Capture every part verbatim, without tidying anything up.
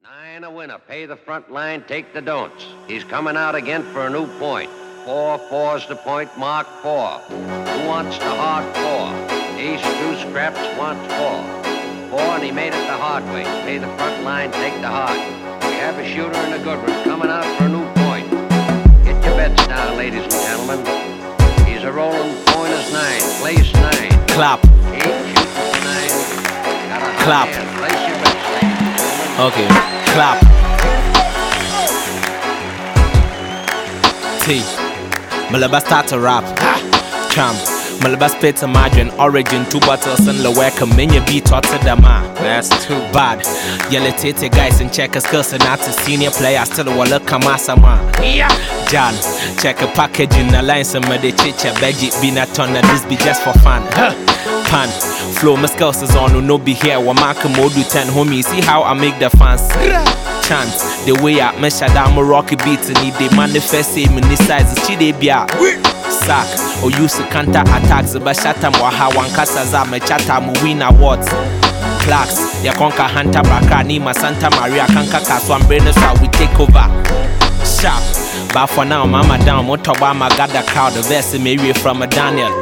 I ain't a winner. Pay the front line, take the don'ts. He's coming out again for a new point. Four, four's the point, mark four. Who wants the hard four? Ace, two scraps, wants four. Four, and he made it the hard way. Pay the front line, take the hard. We have a shooter and a good one coming out for a new point. Get your bets down, ladies and gentlemen. He's a rolling point as nine, place nine. Clap. Eight, shooting nine. Got a Clap. hand. Place your bets, ladies and gentlemen. Okay, clap. T. Malaba start to rap. Champ. Malaba spit to margin. Origin, two bottles and low welcome. Many beat out to the man. That's too bad. Yellow titty guys and checkers cursing out to senior player. Still a look kamasa man. Yeah. John, check a package in the line. Some of the chicha veggie be not on. This be just for fun. Huh. Pan. Flow, my skills is on. No be here. One mark mode do ten homie. See how I make the fans chant. The way I measure down my rocky beats and need they manifest same in this size. Chi they be a sack or use to counter attacks. But shatam or how one casaza me chatam win awards. Clacks, ya conquer Hunter Baka, Nima Santa Maria, Kanka Kaswan Brainers, we take over. Sharp, but for now, Mama down, Motobama got the crowd, the verse Mary from a Daniel.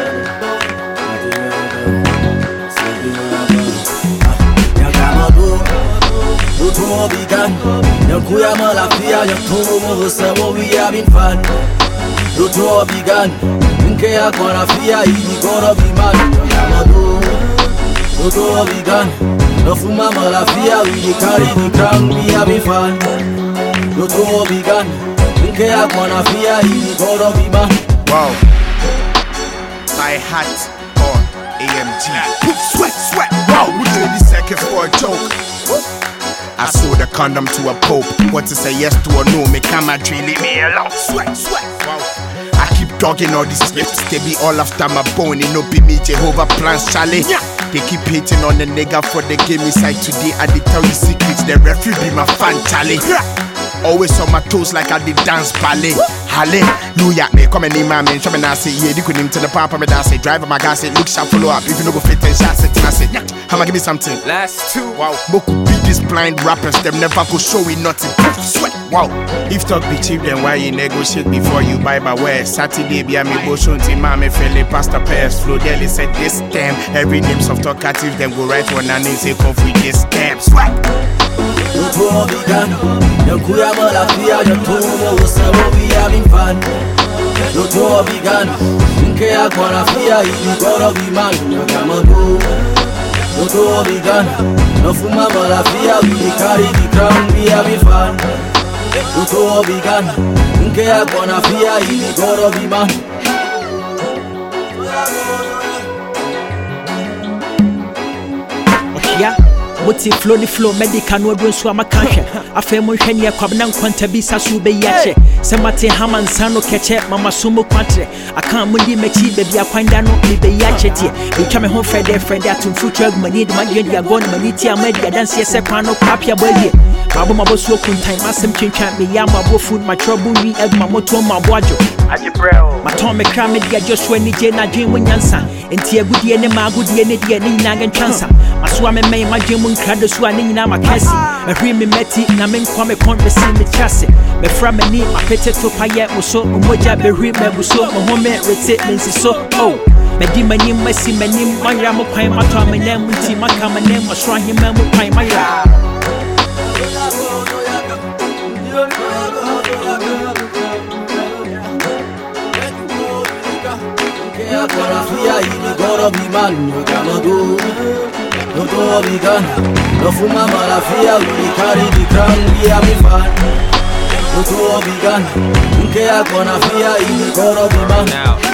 To began, Yakuyama Lafia, Yakumo, Sabo, we having fun. To began, Nkea Konafia, he gonna be man. Yamado, to began, no Fuma Malafia, we carry the crown, we having fun. To began, Nkea Konafia, he gonna be man. Wow, my hat on A M G. Poof, sweat, sweat, wow, we thirty seconds for a joke. I sold a condom to a pope. What to say yes to or no? Me camera leave me alone. Sweat, sweat. Wow. I keep dogging all these slips. They be all after my bone. It no be me Jehovah plans, Charlie. Yeah. They keep hating on the nigga for the game inside today. I they tell you secrets. The referee be my fan, Charlie. Yeah. Always on my toes like I did dance ballet. Hallelujah, me come and name my man. Show me now say yeah, you could name to the papa me that say driver my gas say look sharp follow up. If you no go fit ten shots, I say yeah. I'ma give me something. Last two. Wow, Moku beat these blind rappers. Them never go show it nothing. Sweat. Wow. If talk be cheap, then why you negotiate before you buy my wares? Saturday be a me boshun team, me feel pastor pairs. Flow daily said this damn. Every name soft talkative them go right one and they say come with this damn. Sweat. To began, Yakuyama Lafia, Yakumo, Sabo, we having fun. To began, Nkea Konafia, he gonna be man. Yamado, to began, no Fuma Malafia, we carry the crown, we having fun. To began, Nkea Konafia, he gonna be man. Yeah. What's it flow the flow medical no run so ama kanhwe afa mo hwe ne kwabna nkwanta bi sa so be yache se mate haman sano keche mama sumo kwatre aka mo di mechi baby akwanda no be yache tie be twa me ho frede frede atum future agmani de made dia go no mani tie amadi dance ye se kwan no kwapia bodi mabo mabo so kuntan masem twentwan me ya mabo food my trouble ni agma moto mabo ajo aje breo maton me kra me dia Joshua ni je na dwen mo nyansa enti agudie ne ma agudie ne dia ni na gantwansa maso me me ma dwen mo nkrado so ani nyina makasi ehwe me meti na me nkwa me kon me si me chase me fra me ni apete to paye mo so moja behwe me buso mo ho me rete me nsi so oh me di mani masi mani manya mo kwan mato me na muti maka me na mo so ahema mo kwan maya Konafia, he gonna be man. Yamado, to began, no Fuma Malafia, we carry the crown, we having fun. To began, Nkea Konafia, he gonna be man.